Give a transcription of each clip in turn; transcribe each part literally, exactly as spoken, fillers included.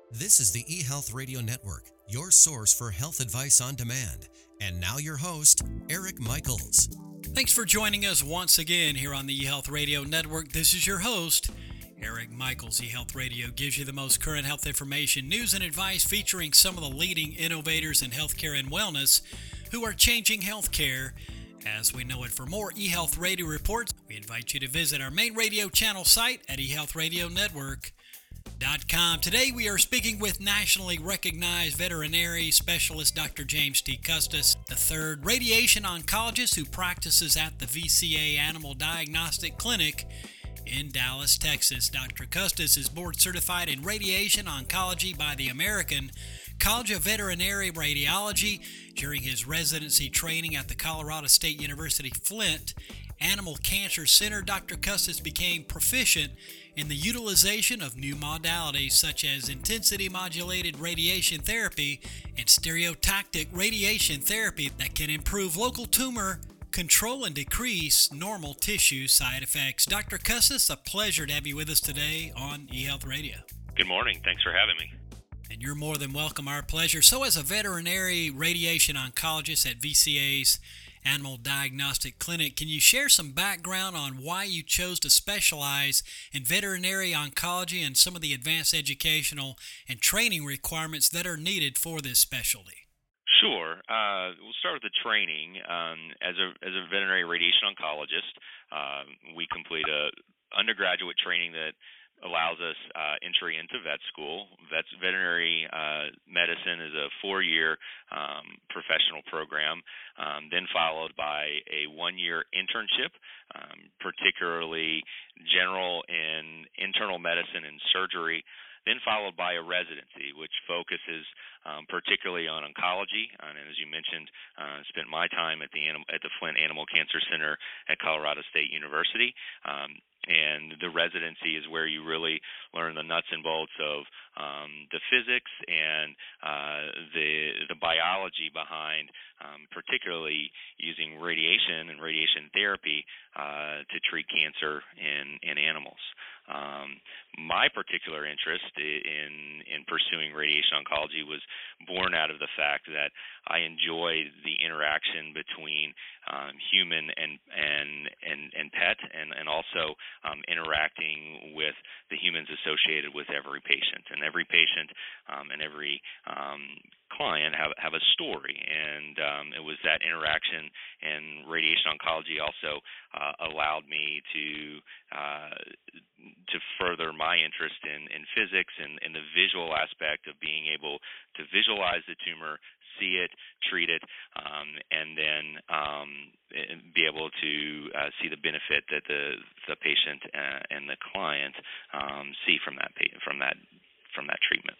This is the eHealth Radio Network, your source for health advice on demand. And now your host, Eric Michaels. Thanks for joining us once again here on the eHealth Radio Network. This is your host, Eric Michaels. eHealth Radio gives you the most current health information, news, and advice featuring some of the leading innovators in healthcare and wellness who are changing healthcare as we know it. For more eHealth Radio reports, we invite you to visit our main radio channel site at e health radio network dot com. Today we are speaking with nationally recognized veterinary specialist Doctor James T. Custis the third, radiation oncologist who practices at the V C A Animal Diagnostic Clinic in Dallas, Texas. Doctor Custis is board certified in radiation oncology by the American College of Veterinary Radiology. During his residency training at the Colorado State University Flint Animal Cancer Center, Doctor Custis became proficient in the utilization of new modalities such as intensity-modulated radiation therapy and stereotactic radiation therapy that can improve local tumor control and decrease normal tissue side effects. Doctor Custis, a pleasure to have you with us today on eHealth Radio. Good morning. Thanks for having me. And you're more than welcome. Our pleasure. So as a veterinary radiation oncologist at V C A's Animal Diagnostic Clinic, can you share some background on why you chose to specialize in veterinary oncology and some of the advanced educational and training requirements that are needed for this specialty? Sure. Uh, we'll start with the training. Um, as a as a veterinary radiation oncologist, uh, we complete a undergraduate training that allows us uh, entry into vet school. Vets, veterinary uh, medicine is a four-year um, professional program, um, then followed by a one-year internship, um, particularly general in internal medicine and surgery, then followed by a residency, which focuses um, particularly on oncology. And as you mentioned, uh, spent my time at the anim- at the Flint Animal Cancer Center at Colorado State University. Um, and the residency is where you really learn the nuts and bolts of um, the physics and uh, the the biology behind, um, particularly using radiation and radiation therapy uh, to treat cancer in in animals. Um, my particular interest in in pursuing radiation oncology was born out of the fact that I enjoy the interaction between um, human and and and, and pet, and and also um, interacting with the humans associated with every patient. And every patient um, and every um, client have have a story, and um, it was that interaction. And radiation oncology also uh, allowed me to uh, to further my interest in, in physics and, and the visual aspect of being able to visualize the tumor, see it, treat it, um, and then um, be able to uh, see the benefit that the the patient uh, and the client um, see from that from that from that treatment.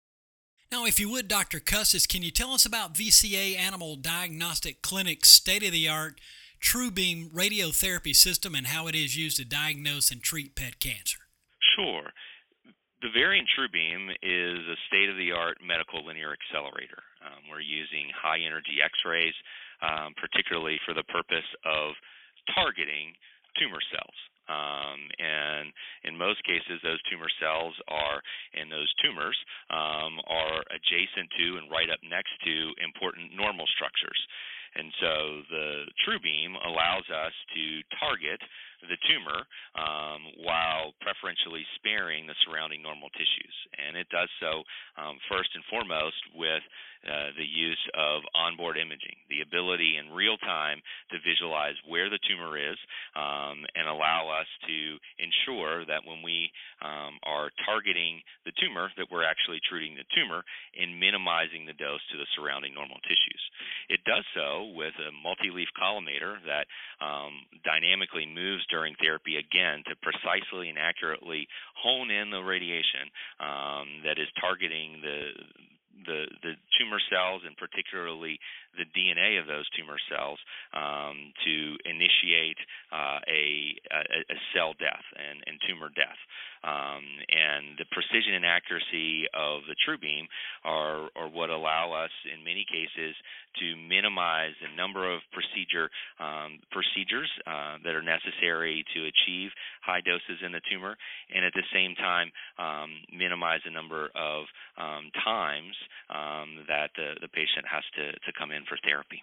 Now, if you would, Doctor Custis, can you tell us about V C A Animal Diagnostic Clinic's state-of-the-art TrueBeam radiotherapy system and how it is used to diagnose and treat pet cancer? Sure. The Variant TrueBeam is a state-of-the-art medical linear accelerator. Um, we're using high-energy X-rays, um, particularly for the purpose of targeting tumor cells. Um, and in most cases, those tumor cells are, and those tumors um, are adjacent to and right up next to important normal structures. And so the TrueBeam allows us to target the tumor um, while preferentially sparing the surrounding normal tissues. And it does so um, first and foremost with uh, the use of onboard imaging, the ability in real time to visualize where the tumor is um, and allow us to ensure that when we um, are targeting the tumor, that we're actually treating the tumor and minimizing the dose to the surrounding normal tissues. It does so with a multi-leaf collimator that um, dynamically moves during therapy, again, to precisely and accurately hone in the radiation um, that is targeting the the the tumor cells, and particularly the D N A of those tumor cells, um, to initiate uh, a, a a cell death and, and tumor death. Um, and the precision and accuracy of the TrueBeam are, are what allow us, in many cases, to minimize the number of procedure um, procedures uh, that are necessary to achieve high doses in the tumor, and at the same time um, minimize the number of um, times um, that the, the patient has to, to come in for therapy.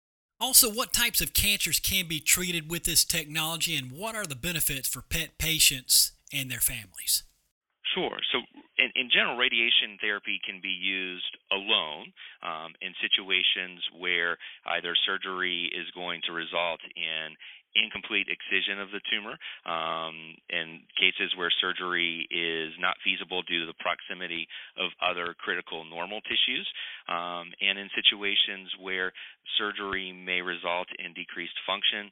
Also, what types of cancers can be treated with this technology, and what are the benefits for pet patients and their families? Sure. So in, in general, radiation therapy can be used alone um, in situations where either surgery is going to result in incomplete excision of the tumor, um, in cases where surgery is not feasible due to the proximity of other critical normal tissues, um, and in situations where surgery may result in decreased function,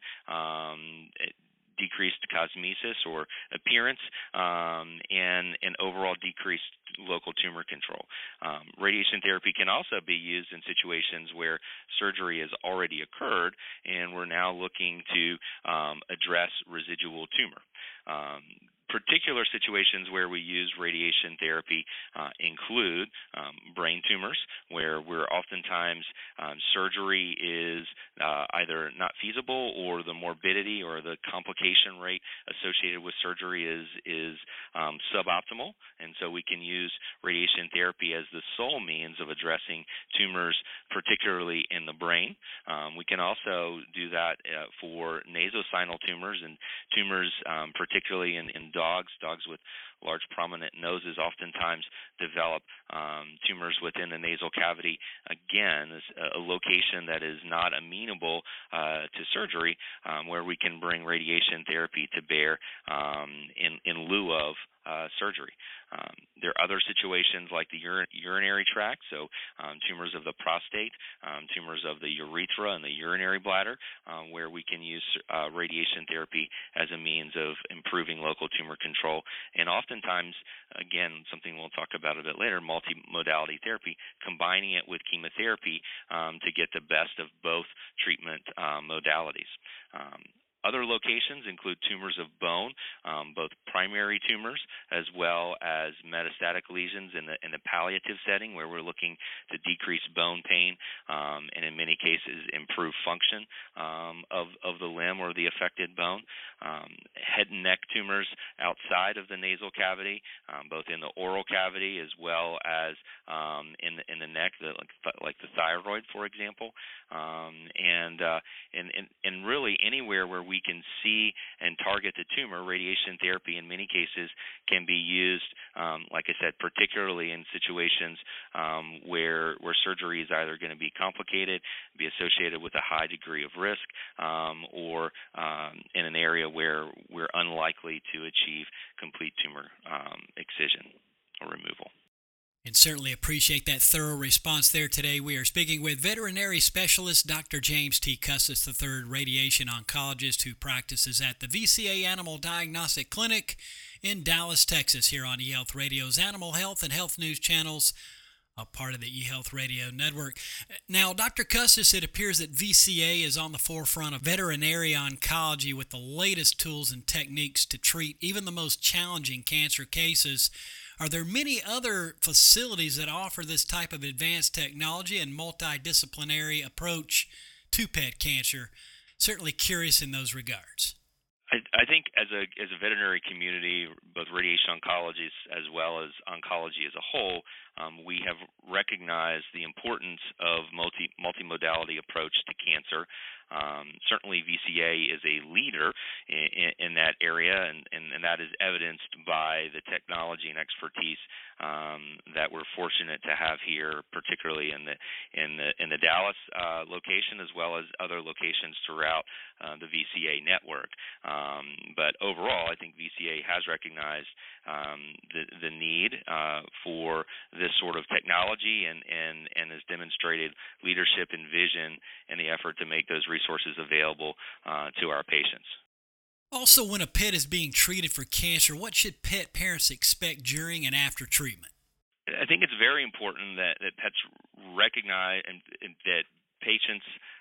um, decreased cosmesis or appearance, um, and an overall decreased local tumor control. Um, radiation therapy can also be used in situations where surgery has already occurred and we're now looking to um, address residual tumor. Um, Particular situations where we use radiation therapy uh, include um, brain tumors, where we're oftentimes um, surgery is uh, either not feasible, or the morbidity or the complication rate associated with surgery is is um, suboptimal, and so we can use radiation therapy as the sole means of addressing tumors, particularly in the brain. Um, we can also do that uh, for nasosinal tumors and tumors, um, particularly in, in dogs. Dogs with large prominent noses oftentimes develop um, tumors within the nasal cavity. Again, is a location that is not amenable uh, to surgery, um, where we can bring radiation therapy to bear um, in, in lieu of uh, surgery. Um, there are other situations like the ur- urinary tract, so um, tumors of the prostate, um, tumors of the urethra and the urinary bladder, um, where we can use uh, radiation therapy as a means of improving local tumor control. And oftentimes, again, something we'll talk about a bit later, multimodality therapy, combining it with chemotherapy um, to get the best of both treatment um, modalities. Um, Other locations include tumors of bone, um, both primary tumors as well as metastatic lesions in the in the palliative setting, where we're looking to decrease bone pain um, and in many cases improve function um, of, of the limb or the affected bone. Um, head and neck tumors outside of the nasal cavity, um, both in the oral cavity as well as um, in the in the neck, the, like, like the thyroid, for example, um, and, uh, and and and really anywhere where we can see and target the tumor, radiation therapy in many cases can be used, um, like I said, particularly in situations um, where where surgery is either going to be complicated, be associated with a high degree of risk, um, or um, in an area where we're unlikely to achieve complete tumor um, excision or removal. And certainly appreciate that thorough response there today. We are speaking with veterinary specialist Doctor James T. Custis the third, radiation oncologist who practices at the V C A Animal Diagnostic Clinic in Dallas, Texas, here on eHealth Radio's Animal Health and Health News channels, a part of the eHealth Radio Network. Now, Doctor Custis, it appears that V C A is on the forefront of veterinary oncology with the latest tools and techniques to treat even the most challenging cancer cases. Are there many other facilities that offer this type of advanced technology and multidisciplinary approach to pet cancer? Certainly curious in those regards. I, I think as a as a veterinary community, both radiation oncologists as well as oncology as a whole, um, we have recognized the importance of multi multimodality approach to cancer. Um, certainly, V C A is a leader in, in that area, and, and, and that is evidenced by the technology and expertise um, that we're fortunate to have here, particularly in the in the in the Dallas uh, location, as well as other locations throughout uh, the V C A network. Um, but overall, I think V C A has recognized um, the the need uh, for this sort of technology, and, and, and has demonstrated leadership and vision in the effort to make those resources available uh, to our patients. Also, when a pet is being treated for cancer, what should pet parents expect during and after treatment? I think it's very important that, that pets recognize and, and that patients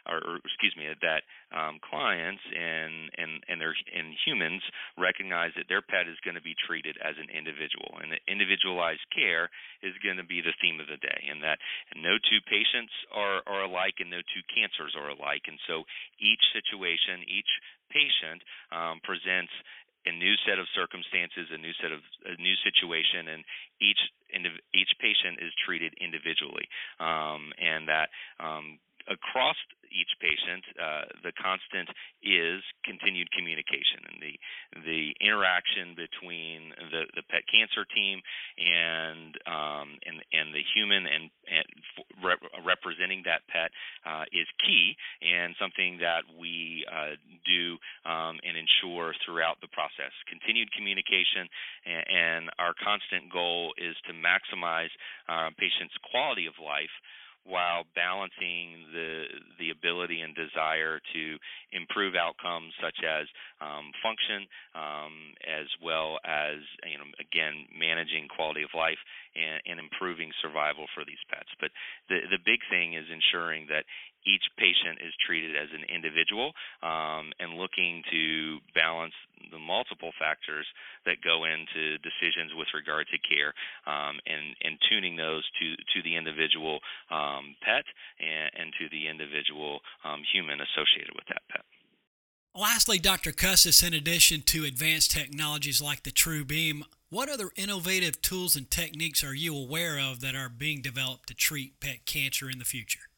or, or excuse me, that um, clients and and and their and humans recognize that their pet is going to be treated as an individual, and that individualized care is going to be the theme of the day, and that no two patients are, are alike and no two cancers are alike. And so each situation, each patient um, presents a new set of circumstances, a new set of a new situation, and each each patient is treated individually, um, and that um, across each patient, uh, the constant is continued communication, and the the interaction between the, the pet cancer team and um, and and the human and, and rep- representing that pet uh, is key, and something that we uh, do um, and ensure throughout the process. Continued communication, and, and our constant goal is to maximize uh, patients' quality of life, while balancing the the ability and desire to improve outcomes such as um, function, um, as well as, you know, again, managing quality of life and, and improving survival for these pets. But the the big thing is ensuring that each patient is treated as an individual, um, and looking to balance the multiple factors that go into decisions with regard to care, um, and, and tuning those to, to the individual um, pet and, and to the individual um, human associated with that pet. Lastly, Doctor Custis, in addition to advanced technologies like the TrueBeam, what other innovative tools and techniques are you aware of that are being developed to treat pet cancer in the future?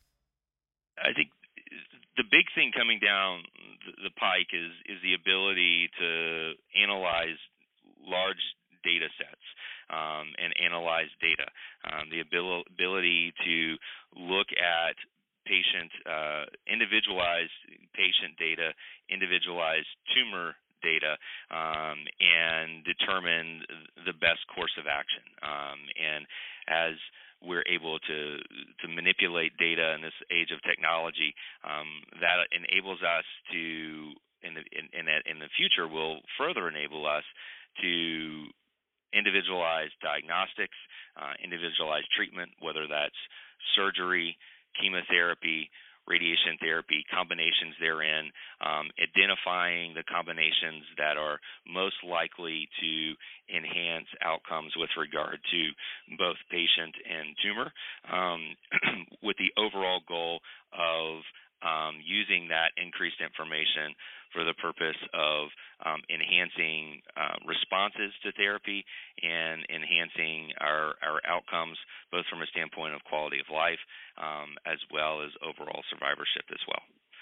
I think the big thing coming down the pike is is the ability to analyze large data sets um, and analyze data. Um, the abil- ability to look at patient uh, individualized patient data, individualized tumor data, um, and determine the best course of action. Um, and as we're able to to manipulate data in this age of technology, um, that enables us to, in the in, in, that in the future, will further enable us to individualize diagnostics, uh, individualized treatment, whether that's surgery, chemotherapy, radiation therapy, combinations therein, um, identifying the combinations that are most likely to enhance outcomes with regard to both patient and tumor, um, with the overall goal of um, using that increased information for the purpose of um, enhancing uh, responses to therapy and enhancing our, our outcomes, both from a standpoint of quality of life um, as well as overall survivorship as well.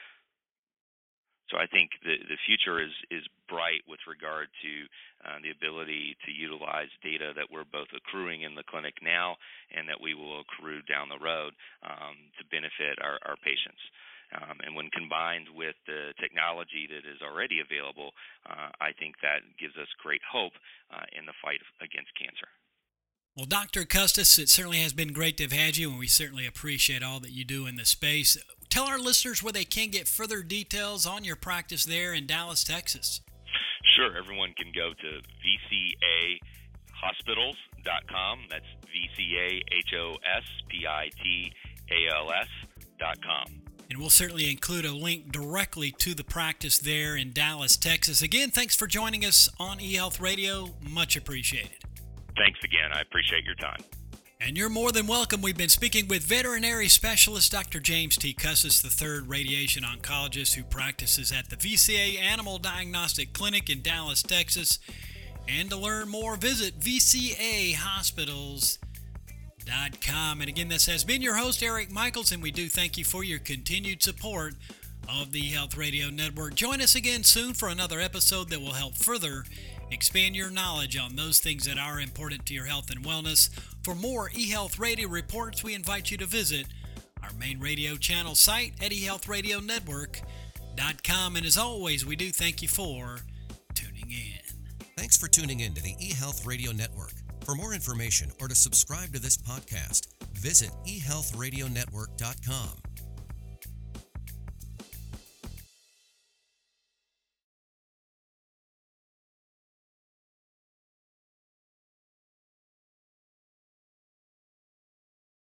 So I think the, the future is, is bright with regard to uh, the ability to utilize data that we're both accruing in the clinic now and that we will accrue down the road um, to benefit our, our patients. Um, and when combined with the technology that is already available, uh, I think that gives us great hope uh, in the fight against cancer. Well, Doctor Custis, it certainly has been great to have had you, and we certainly appreciate all that you do in this space. Tell our listeners where they can get further details on your practice there in Dallas, Texas. Sure. Everyone can go to V C A hospitals dot com. That's V C A H O S P I T A L S dot com. And we'll certainly include a link directly to the practice there in Dallas, Texas. Again, thanks for joining us on eHealth Radio. Much appreciated. Thanks again. I appreciate your time. And you're more than welcome. We've been speaking with veterinary specialist Doctor James T. Custis the third, radiation oncologist who practices at the V C A Animal Diagnostic Clinic in Dallas, Texas. And to learn more, visit V C A hospitals dot com. And again, this has been your host, Eric Michaels, and we do thank you for your continued support of the eHealth Radio Network. Join us again soon for another episode that will help further expand your knowledge on those things that are important to your health and wellness. For more eHealth Radio reports, we invite you to visit our main radio channel site at e health radio network dot com. And as always, we do thank you for tuning in. Thanks for tuning in to the eHealth Radio Network. For more information or to subscribe to this podcast, visit e health radio network dot com.